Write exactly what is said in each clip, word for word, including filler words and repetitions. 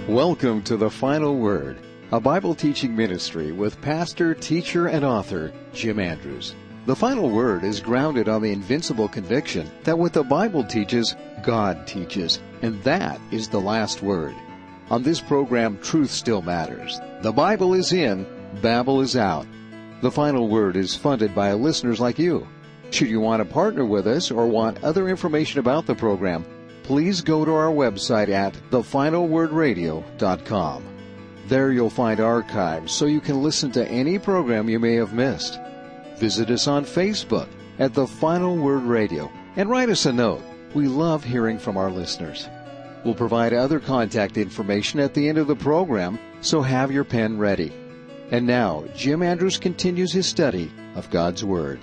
Welcome to The Final Word, a Bible teaching ministry with pastor, teacher, and author Jim Andrews. The Final Word is grounded on the invincible conviction that what the Bible teaches, God teaches, and that is the last word. On this program, truth still matters. The Bible is in, Babel is out. The Final Word is funded by listeners like you. Should you want to partner with us or want other information about the program, please go to our website at the final word radio dot com. There you'll find archives so you can listen to any program you may have missed. Visit us on Facebook at The Final Word Radio and write us a note. We love hearing from our listeners. We'll provide other contact information at the end of the program, so have your pen ready. And now, Jim Andrews continues his study of God's Word.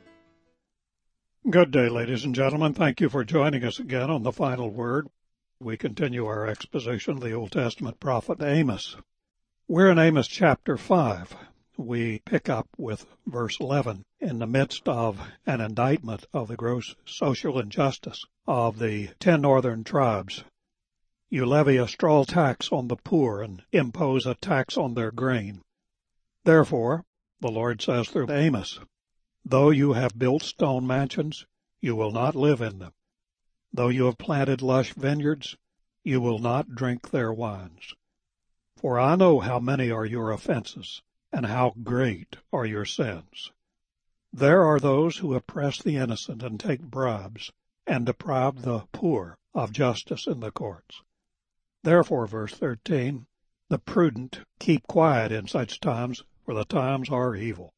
Good day, ladies and gentlemen. Thank you for joining us again on The Final Word. We continue our exposition of the Old Testament prophet Amos. We're in Amos chapter five. We pick up with verse eleven in the midst of an indictment of the gross social injustice of the ten northern tribes. You levy a straw tax on the poor and impose a tax on their grain. Therefore, the Lord says through Amos, though you have built stone mansions, you will not live in them. Though you have planted lush vineyards, you will not drink their wines. For I know how many are your offenses, and how great are your sins. There are those who oppress the innocent and take bribes, and deprive the poor of justice in the courts. Therefore, verse thirteen, the prudent keep quiet in such times, for the times are evil.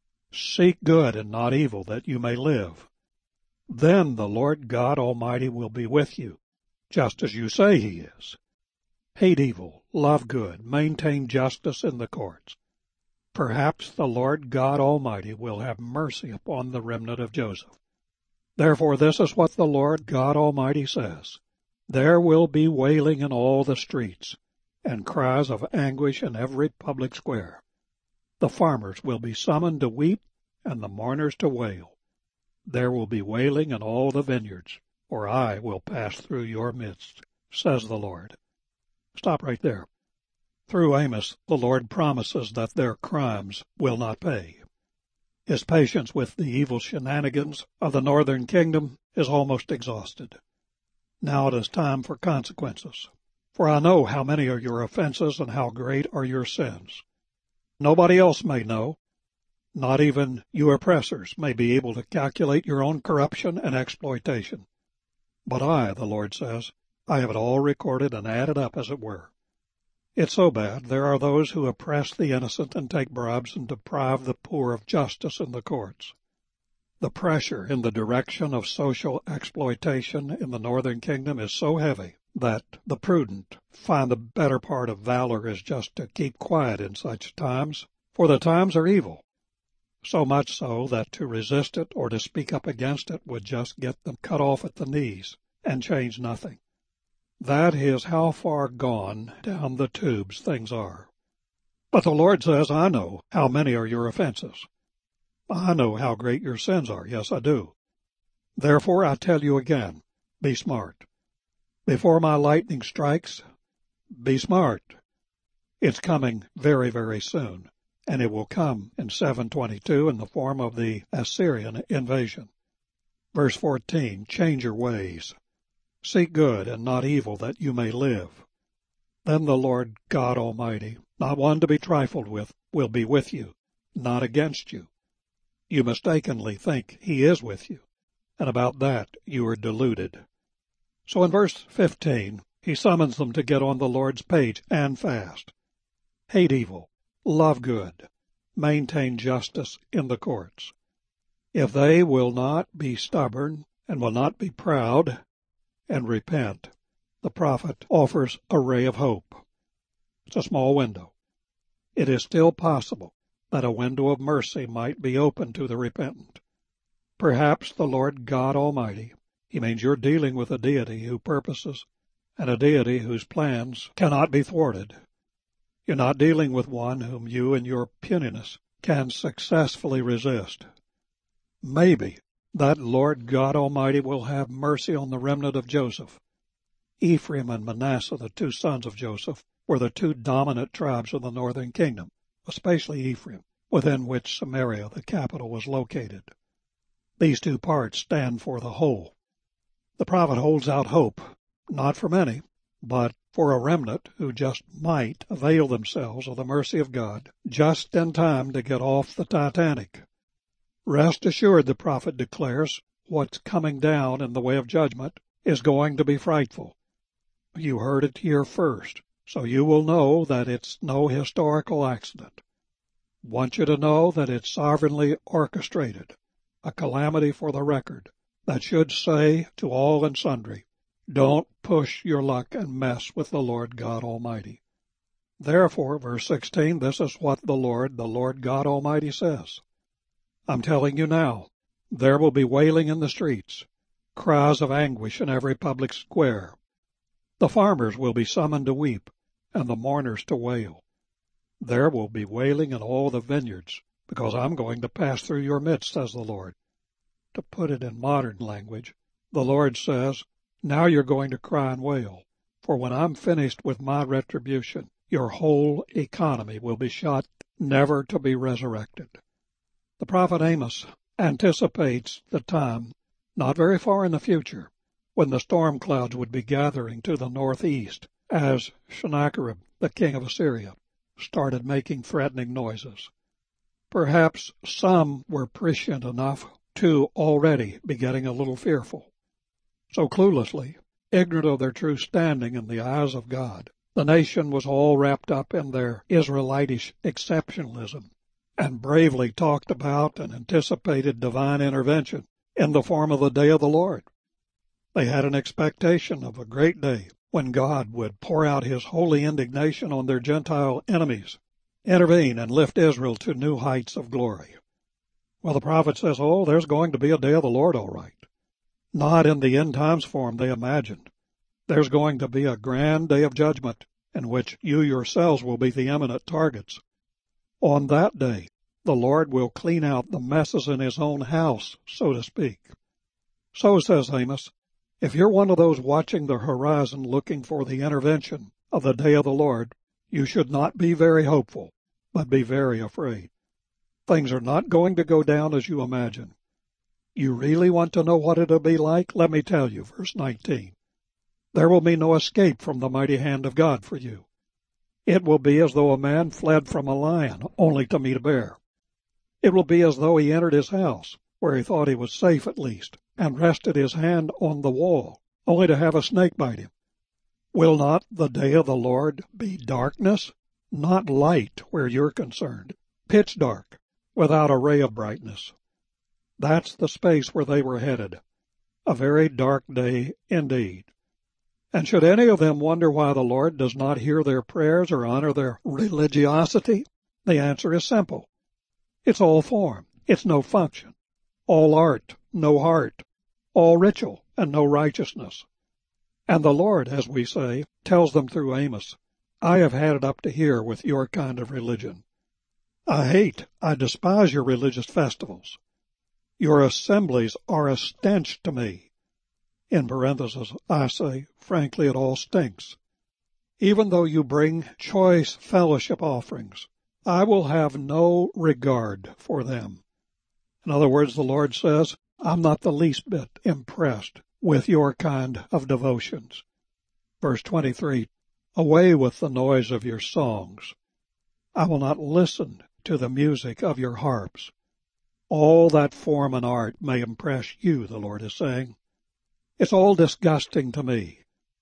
Seek good and not evil, that you may live. Then the Lord God Almighty will be with you, just as you say he is. Hate evil, love good, maintain justice in the courts. Perhaps the Lord God Almighty will have mercy upon the remnant of Joseph. Therefore this is what the Lord God Almighty says. There will be wailing in all the streets, and cries of anguish in every public square. The farmers will be summoned to weep, and the mourners to wail. There will be wailing in all the vineyards, for I will pass through your midst, says the Lord. Stop right there. Through Amos, the Lord promises that their crimes will not pay. His patience with the evil shenanigans of the northern kingdom is almost exhausted. Now it is time for consequences. For I know how many are your offenses and how great are your sins. Nobody else may know. Not even you oppressors may be able to calculate your own corruption and exploitation. But I, the Lord says, I have it all recorded and added up, as it were. It's so bad, there are those who oppress the innocent and take bribes and deprive the poor of justice in the courts. The pressure in the direction of social exploitation in the northern kingdom is so heavy that the prudent find the better part of valor is just to keep quiet in such times, for the times are evil. So much so that to resist it or to speak up against it would just get them cut off at the knees and change nothing. That is how far gone down the tubes things are. But the Lord says, I know how many are your offenses. I know how great your sins are. Yes, I do. Therefore, I tell you again, be smart. Before my lightning strikes, be smart. It's coming very, very soon, and it will come in seven twenty-two in the form of the Assyrian invasion. Verse fourteen, change your ways. Seek good and not evil, that you may live. Then the Lord God Almighty, not one to be trifled with, will be with you, not against you. You mistakenly think he is with you, and about that you are deluded. So in verse fifteen, he summons them to get on the Lord's page and fast. Hate evil, love good, maintain justice in the courts. If they will not be stubborn and will not be proud and repent, the prophet offers a ray of hope. It's a small window. It is still possible that a window of mercy might be open to the repentant. Perhaps the Lord God Almighty, he means you're dealing with a deity who purposes and a deity whose plans cannot be thwarted. You're not dealing with one whom you in your puniness can successfully resist. Maybe that Lord God Almighty will have mercy on the remnant of Joseph. Ephraim and Manasseh, the two sons of Joseph, were the two dominant tribes of the northern kingdom, especially Ephraim, within which Samaria, the capital, was located. These two parts stand for the whole. The prophet holds out hope, not for many, but for a remnant who just might avail themselves of the mercy of God just in time to get off the Titanic. Rest assured, the prophet declares, what's coming down in the way of judgment is going to be frightful. You heard it here first, so you will know that it's no historical accident. Want you to know that it's sovereignly orchestrated, a calamity for the record that should say to all and sundry, don't push your luck and mess with the Lord God Almighty. Therefore, verse sixteen, this is what the Lord, the Lord God Almighty says. I'm telling you now, there will be wailing in the streets, cries of anguish in every public square. The farmers will be summoned to weep, and the mourners to wail. There will be wailing in all the vineyards, because I'm going to pass through your midst, says the Lord. To put it in modern language, the Lord says, now you're going to cry and wail, for when I'm finished with my retribution, your whole economy will be shot, never to be resurrected. The prophet Amos anticipates the time, not very far in the future, when the storm clouds would be gathering to the northeast, as Sennacherib, the king of Assyria, started making threatening noises. Perhaps some were prescient enough to already be getting a little fearful. So cluelessly, ignorant of their true standing in the eyes of God, the nation was all wrapped up in their Israelitish exceptionalism, and bravely talked about and anticipated divine intervention in the form of the day of the Lord. They had an expectation of a great day when God would pour out his holy indignation on their Gentile enemies, intervene and lift Israel to new heights of glory. Well, the prophet says, oh, there's going to be a day of the Lord, all right. Not in the end times form they imagined. There's going to be a grand day of judgment in which you yourselves will be the eminent targets. On that day, the Lord will clean out the messes in his own house, so to speak. So, says Amos, if you're one of those watching the horizon looking for the intervention of the day of the Lord, you should not be very hopeful, but be very afraid. Things are not going to go down as you imagine. You really want to know what it'll be like? Let me tell you, verse nineteen. There will be no escape from the mighty hand of God for you. It will be as though a man fled from a lion, only to meet a bear. It will be as though he entered his house, where he thought he was safe at least, and rested his hand on the wall, only to have a snake bite him. Will not the day of the Lord be darkness? Not light where you're concerned. Pitch dark, without a ray of brightness. That's the space where they were headed. A very dark day indeed. And should any of them wonder why the Lord does not hear their prayers or honor their religiosity, the answer is simple. It's all form. It's no function. All art, no heart. All ritual, and no righteousness. And the Lord, as we say, tells them through Amos, I have had it up to here with your kind of religion. I hate, I despise your religious festivals. Your assemblies are a stench to me. In parentheses, I say, frankly, it all stinks. Even though you bring choice fellowship offerings, I will have no regard for them. In other words, the Lord says, I'm not the least bit impressed with your kind of devotions. Verse twenty-three, away with the noise of your songs. I will not listen to the music of your harps. All that form and art may impress you, the Lord is saying. It's all disgusting to me.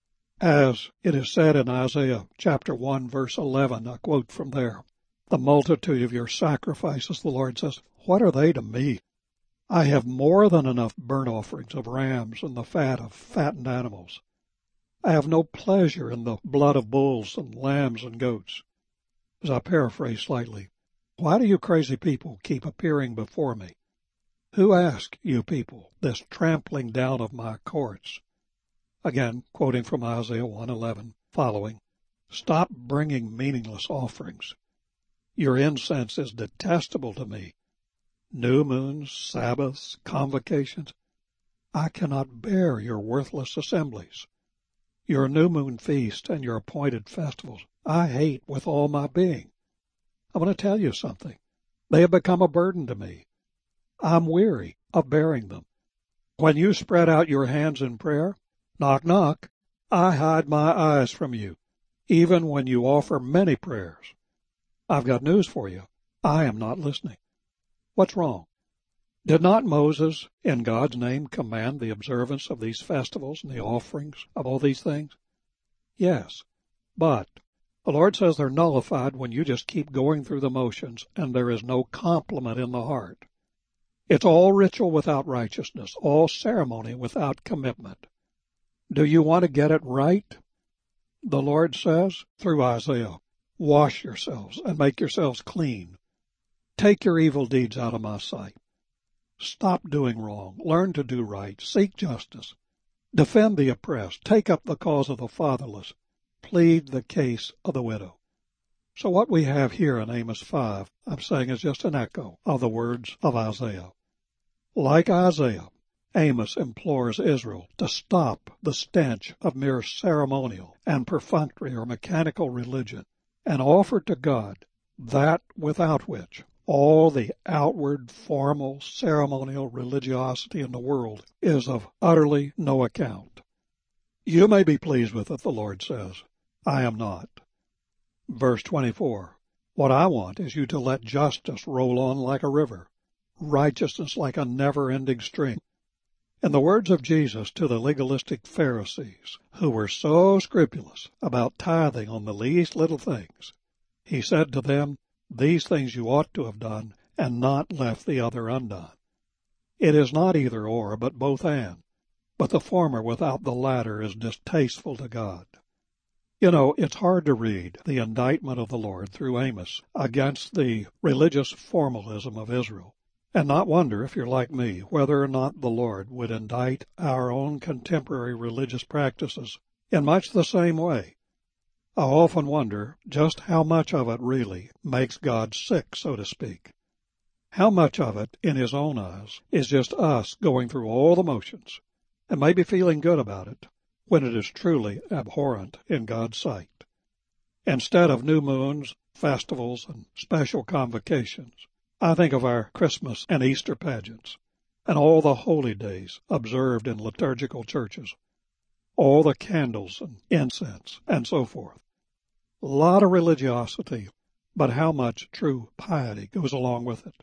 As it is said in Isaiah chapter one, verse eleven, a quote from there, the multitude of your sacrifices, the Lord says, what are they to me? I have more than enough burnt offerings of rams and the fat of fattened animals. I have no pleasure in the blood of bulls and lambs and goats. As I paraphrase slightly, why do you crazy people keep appearing before me? Who asked you people this trampling down of my courts? Again, quoting from Isaiah one eleven, following, stop bringing meaningless offerings. Your incense is detestable to me. New moons, Sabbaths, convocations. I cannot bear your worthless assemblies. Your new moon feast and your appointed festivals I hate with all my being. I want to tell you something. They have become a burden to me. I'm weary of bearing them. When you spread out your hands in prayer, knock, knock, I hide my eyes from you, even when you offer many prayers. I've got news for you. I am not listening. What's wrong? Did not Moses, in God's name, command the observance of these festivals and the offerings of all these things? Yes, but the Lord says they're nullified when you just keep going through the motions and there is no compliment in the heart. It's all ritual without righteousness, all ceremony without commitment. Do you want to get it right? The Lord says, through Isaiah, wash yourselves and make yourselves clean. Take your evil deeds out of my sight. Stop doing wrong. Learn to do right. Seek justice. Defend the oppressed. Take up the cause of the fatherless. Plead the case of the widow. So what we have here in Amos five, I'm saying, is just an echo of the words of Isaiah. Like Isaiah, Amos implores Israel to stop the stench of mere ceremonial and perfunctory or mechanical religion and offer to God that without which all the outward, formal, ceremonial religiosity in the world is of utterly no account. You may be pleased with it, the Lord says. I am not. Verse twenty-four, what I want is you to let justice roll on like a river, righteousness like a never-ending stream. In the words of Jesus to the legalistic Pharisees, who were so scrupulous about tithing on the least little things, he said to them, these things you ought to have done and not left the other undone. It is not either or, but both and. But the former without the latter is distasteful to God. You know, it's hard to read the indictment of the Lord through Amos against the religious formalism of Israel, and not wonder, if you're like me, whether or not the Lord would indict our own contemporary religious practices in much the same way. I often wonder just how much of it really makes God sick, so to speak. How much of it, in His own eyes, is just us going through all the motions and maybe feeling good about it when it is truly abhorrent in God's sight. Instead of new moons, festivals, and special convocations, I think of our Christmas and Easter pageants and all the holy days observed in liturgical churches, all the candles and incense and so forth. A lot of religiosity, but how much true piety goes along with it?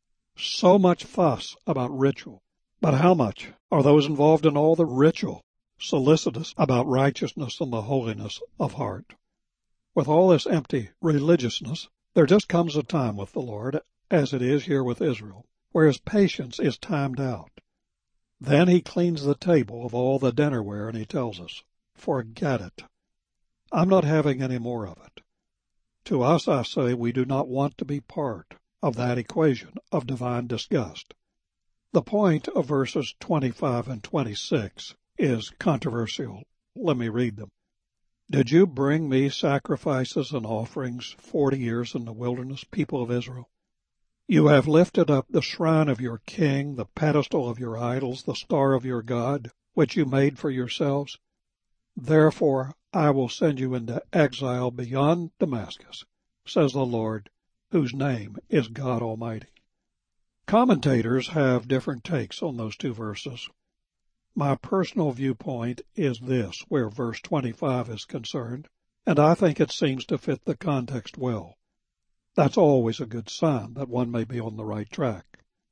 So much fuss about ritual, but how much are those involved in all the ritual solicitous about righteousness and the holiness of heart? With all this empty religiousness, there just comes a time with the Lord, as it is here with Israel, where His patience is timed out. Then He cleans the table of all the dinnerware and He tells us, forget it. I'm not having any more of it. To us, I say, we do not want to be part of that equation of divine disgust. The point of verses twenty-five and twenty-six is controversial. Let me read them. Did you bring me sacrifices and offerings forty years in the wilderness, people of Israel? You have lifted up the shrine of your king, the pedestal of your idols, the star of your God, which you made for yourselves. Therefore I will send you into exile beyond Damascus, says the Lord, whose name is God Almighty. Commentators have different takes on those two verses. My personal viewpoint is this, where verse twenty-five is concerned, and I think it seems to fit the context well. That's always a good sign that one may be on the right track.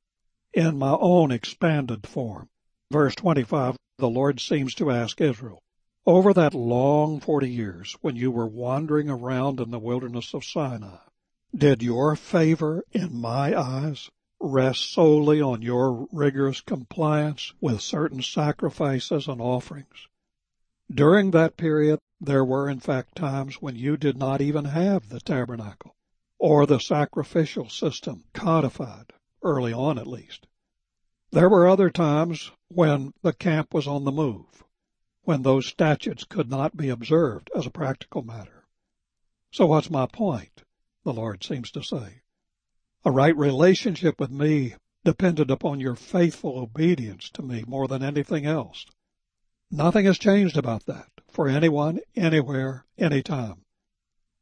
In my own expanded form, verse twenty-five, the Lord seems to ask Israel, over that long forty years when you were wandering around in the wilderness of Sinai, did your favor in my eyes rest solely on your rigorous compliance with certain sacrifices and offerings? During that period, there were in fact times when you did not even have the tabernacle or the sacrificial system codified, early on at least. There were other times when the camp was on the move, when those statutes could not be observed as a practical matter. So what's my point? The Lord seems to say. A right relationship with me depended upon your faithful obedience to me more than anything else. Nothing has changed about that for anyone, anywhere, anytime.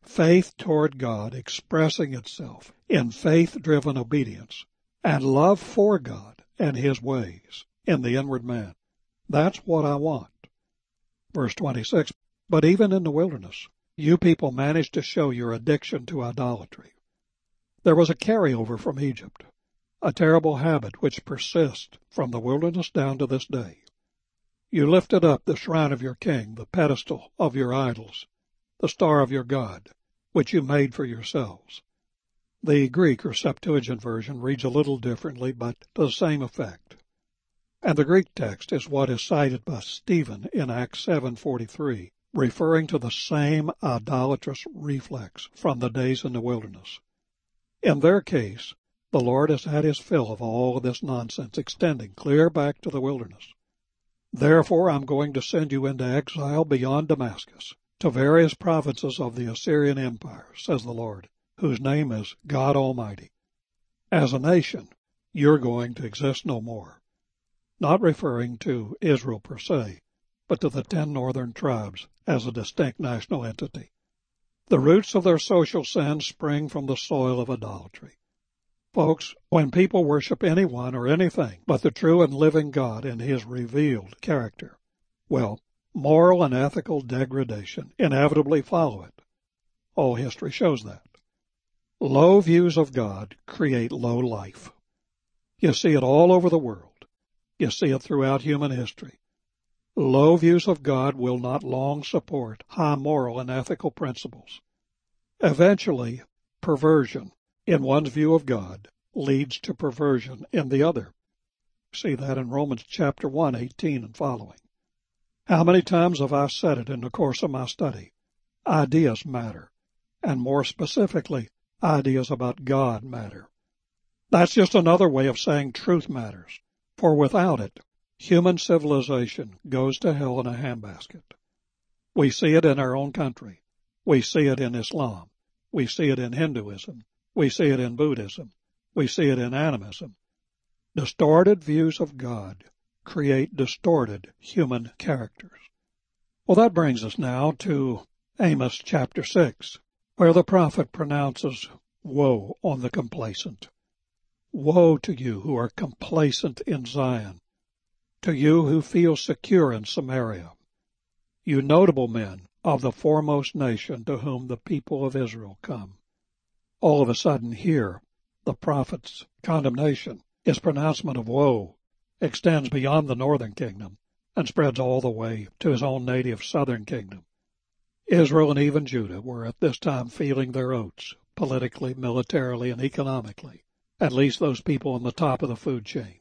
faith toward God expressing itself in faith-driven obedience, and love for God and His ways in the inward man. That's what I want. Verse twenty-six, but even in the wilderness, you people managed to show your addiction to idolatry. There was a carryover from Egypt, a terrible habit which persists from the wilderness down to this day. You lifted up the shrine of your king, the pedestal of your idols, the star of your God, which you made for yourselves. The Greek or Septuagint version reads a little differently, but to the same effect. And the Greek text is what is cited by Stephen in Acts seven forty-three, referring to the same idolatrous reflex from the days in the wilderness. In their case, the Lord has had His fill of all of this nonsense extending clear back to the wilderness. Therefore I'm going to send you into exile beyond Damascus, to various provinces of the Assyrian Empire, says the Lord, whose name is God Almighty. As a nation, you're going to exist no more. Not referring to Israel per se, but to the ten northern tribes as a distinct national entity. The roots of their social sins spring from the soil of idolatry. Folks, when people worship anyone or anything but the true and living God in His revealed character, well, moral and ethical degradation inevitably follow it. All history shows that. Low views of God create low life. You see it all over the world. You see it throughout human history. Low views of God will not long support high moral and ethical principles. Eventually, perversion in one's view of God leads to perversion in the other. See that in Romans chapter one, eighteen and following. How many times have I said it in the course of my study? Ideas matter, and more specifically, ideas about God matter. That's just another way of saying truth matters, for without it, human civilization goes to hell in a handbasket. We see it in our own country. We see it in Islam. We see it in Hinduism. We see it in Buddhism. We see it in animism. Distorted views of God create distorted human characters. Well, that brings us now to Amos chapter six, where the prophet pronounces woe on the complacent. Woe to you who are complacent in Zion, to you who feel secure in Samaria, you notable men of the foremost nation to whom the people of Israel come. All of a sudden here, the prophet's condemnation, his pronouncement of woe, extends beyond the northern kingdom and spreads all the way to his own native southern kingdom. Israel and even Judah were at this time feeling their oats, politically, militarily, and economically, at least those people on the top of the food chain.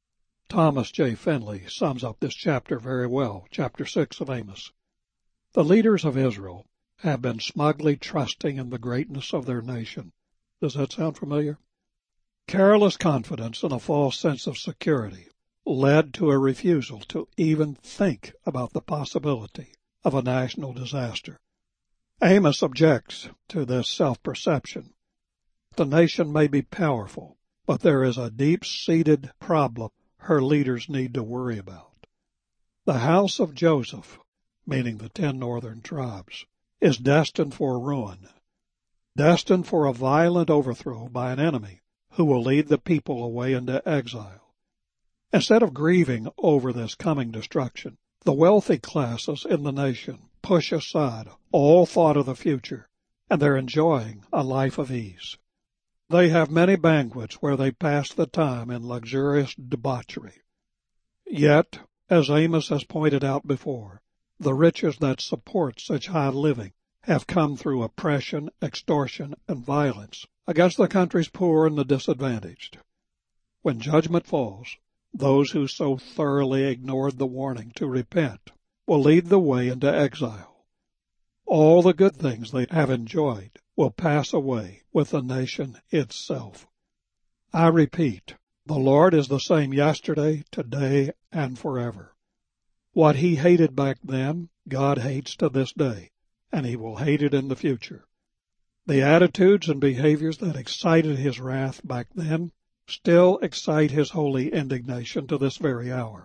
Thomas J. Finley sums up this chapter very well, chapter six of Amos. The leaders of Israel have been smugly trusting in the greatness of their nation. Does that sound familiar? Careless confidence and a false sense of security led to a refusal to even think about the possibility of a national disaster. Amos objects to this self-perception. The nation may be powerful, but there is a deep-seated problem her leaders need to worry about. The house of Joseph, meaning the ten northern tribes, is destined for ruin, destined for a violent overthrow by an enemy who will lead the people away into exile. Instead of grieving over this coming destruction, the wealthy classes in the nation push aside all thought of the future, and they're enjoying a life of ease. They have many banquets where they pass the time in luxurious debauchery. Yet, as Amos has pointed out before, the riches that support such high living have come through oppression, extortion, and violence against the country's poor and the disadvantaged. When judgment falls, those who so thoroughly ignored the warning to repent will lead the way into exile. All the good things they have enjoyed will pass away with the nation itself. I repeat, the Lord is the same yesterday, today, and forever. What He hated back then, God hates to this day, and He will hate it in the future. The attitudes and behaviors that excited His wrath back then still excite His holy indignation to this very hour.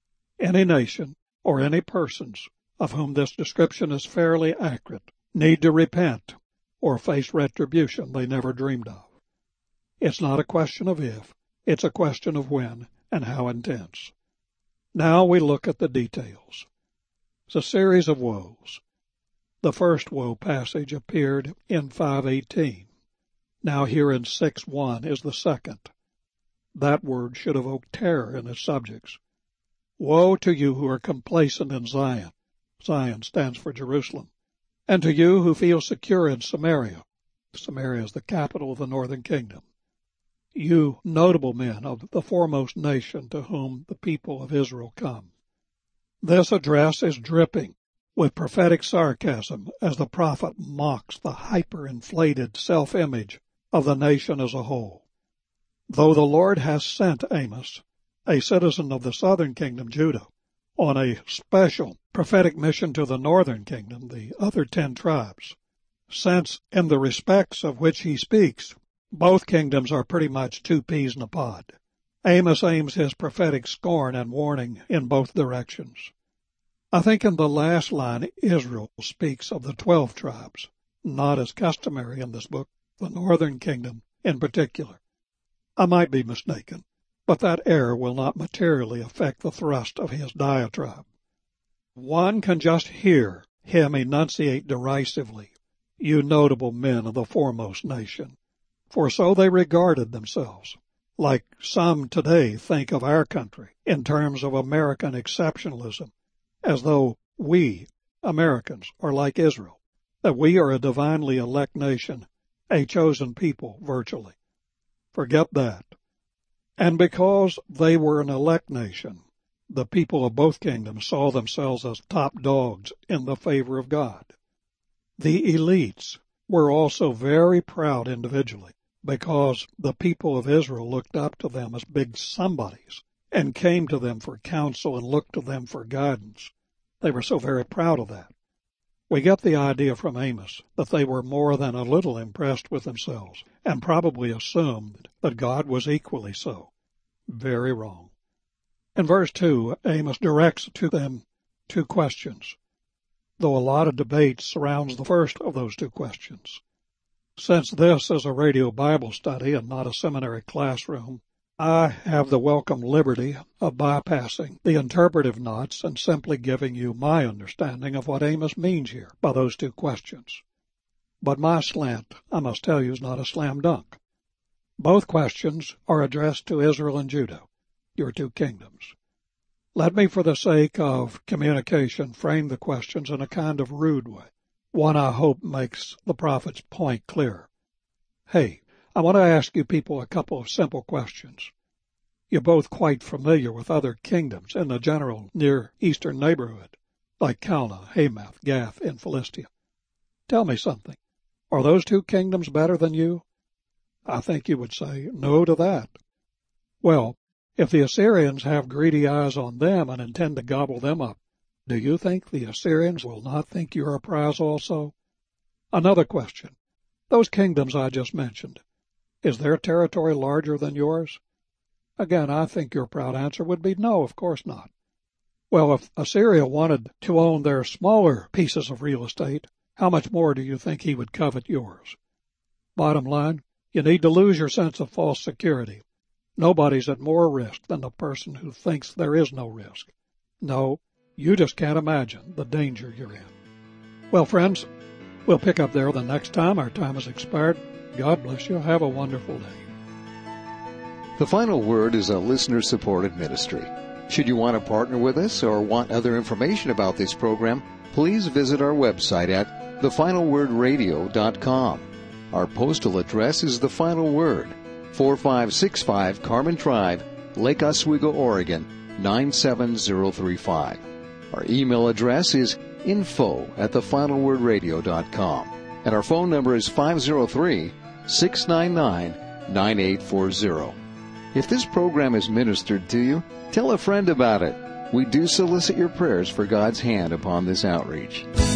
Any nation or any persons of whom this description is fairly accurate need to repent or face retribution they never dreamed of. It's not a question of if, it's a question of when and how intense. Now we look at the details. It's a series of woes. The first woe passage appeared in five eighteen. Now here in six one is the second. That word should evoke terror in its subjects. Woe to you who are complacent in Zion. Zion stands for Jerusalem. And to you who feel secure in Samaria. Samaria is the capital of the northern kingdom. You notable men of the foremost nation to whom the people of Israel come. This address is dripping with prophetic sarcasm as the prophet mocks the hyper-inflated self-image of the nation as a whole. Though the Lord has sent Amos, a citizen of the southern kingdom, Judah, on a special prophetic mission to the northern kingdom, the other ten tribes, since in the respects of which he speaks, both kingdoms are pretty much two peas in a pod. Amos aims his prophetic scorn and warning in both directions. I think in the last line Israel speaks of the twelve tribes, not as customary in this book, the northern kingdom in particular. I might be mistaken, but that error will not materially affect the thrust of his diatribe. One can just hear him enunciate derisively, "You notable men of the foremost nation," for so they regarded themselves, like some today think of our country in terms of American exceptionalism, as though we, Americans, are like Israel, that we are a divinely elect nation, a chosen people virtually. Forget that. And because they were an elect nation, the people of both kingdoms saw themselves as top dogs in the favor of God. The elites were also very proud individually, because the people of Israel looked up to them as big somebodies and came to them for counsel and looked to them for guidance. They were so very proud of that. We get the idea from Amos that they were more than a little impressed with themselves and probably assumed that God was equally so. Very wrong. In verse two, Amos directs to them two questions, though a lot of debate surrounds the first of those two questions. Since this is a radio Bible study and not a seminary classroom, I have the welcome liberty of bypassing the interpretive knots and simply giving you my understanding of what Amos means here by those two questions. But my slant, I must tell you, is not a slam dunk. Both questions are addressed to Israel and Judah, your two kingdoms. Let me, for the sake of communication, frame the questions in a kind of rude way. One I hope makes the prophet's point clear. Hey, I want to ask you people a couple of simple questions. You're both quite familiar with other kingdoms in the general Near Eastern neighborhood, like Calneh, Hamath, Gath, and Philistia. Tell me something. Are those two kingdoms better than you? I think you would say no to that. Well, if the Assyrians have greedy eyes on them and intend to gobble them up, do you think the Assyrians will not think you're a prize also? Another question. Those kingdoms I just mentioned, is their territory larger than yours? Again, I think your proud answer would be no, of course not. Well, if Assyria wanted to own their smaller pieces of real estate, how much more do you think he would covet yours? Bottom line, you need to lose your sense of false security. Nobody's at more risk than the person who thinks there is no risk. No, you just can't imagine the danger you're in. Well, friends, we'll pick up there the next time. Our time has expired. God bless you. Have a wonderful day. The Final Word is a listener-supported ministry. Should you want to partner with us or want other information about this program, please visit our website at the final word radio dot com. Our postal address is The Final Word, four five six five Carmen Drive, Lake Oswego, Oregon, nine seven zero three five. Our email address is info at the final word radio dot com. And our phone number is five zero three, six nine nine, nine eight four zero. If this program is ministered to you, tell a friend about it. We do solicit your prayers for God's hand upon this outreach.